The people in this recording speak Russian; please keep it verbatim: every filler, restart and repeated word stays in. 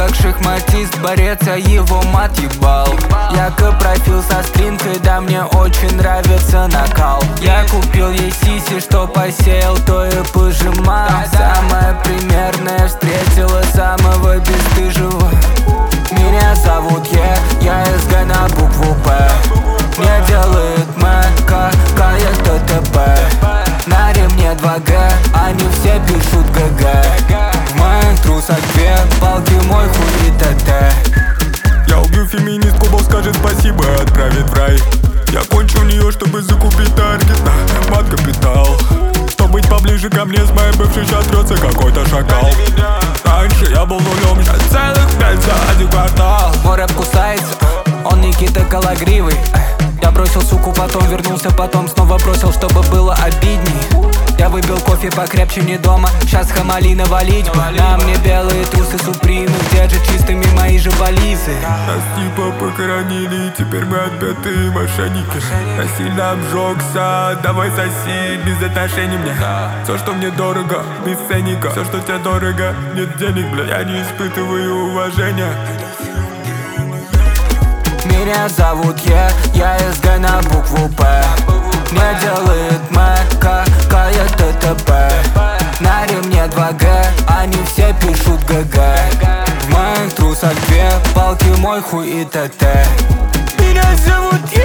как шахматист, борец, а его мат ебал. Я копрофил со стринкой, да мне очень нравится накал. Я купил ей сиси, что посеял, то и пожимал. Самая примерная встретила самого бесстыжего. Меня зовут Е, я СГ на букву П. Мне делает М, К, К, я Т Т П. На ремне два Г, они все пишут Г Г. В моих трусах две палки, мой хуй и Т Т. Я убью феминистку, Бог скажет спасибо и отправит в рай. Я кончу у нее, чтобы закупить таргет, мат капитал. Чтобы быть поближе ко мне, с моей бывшей сейчас трется какой-то шакал. Раньше я был нулем, сейчас целых пять за один квартал. Мой рэп кусается, он Никита Калагривый. Я бросил суку, потом вернулся, потом снова бросил, чтобы было обидней. Я выбил кофе покрепче, не дома, сейчас Хамали навалить бы. На мне белые трусы Супримы, где же чистыми мои же вализы. Нас типа похоронили, теперь мы отбитые мошенники. Я сильно обжегся, давай соси, без отношений мне. Все, что мне дорого, без ценника. Все, что тебе дорого, нет денег, бля. Я не испытываю уважения. Меня зовут Е, я СГ на букву П. Мне делает М, К, К, я Т Т П. На ремне два Г, они все пишут Г Г. В моих трусах две палки, мой хуй и Т Т. Меня зовут Е.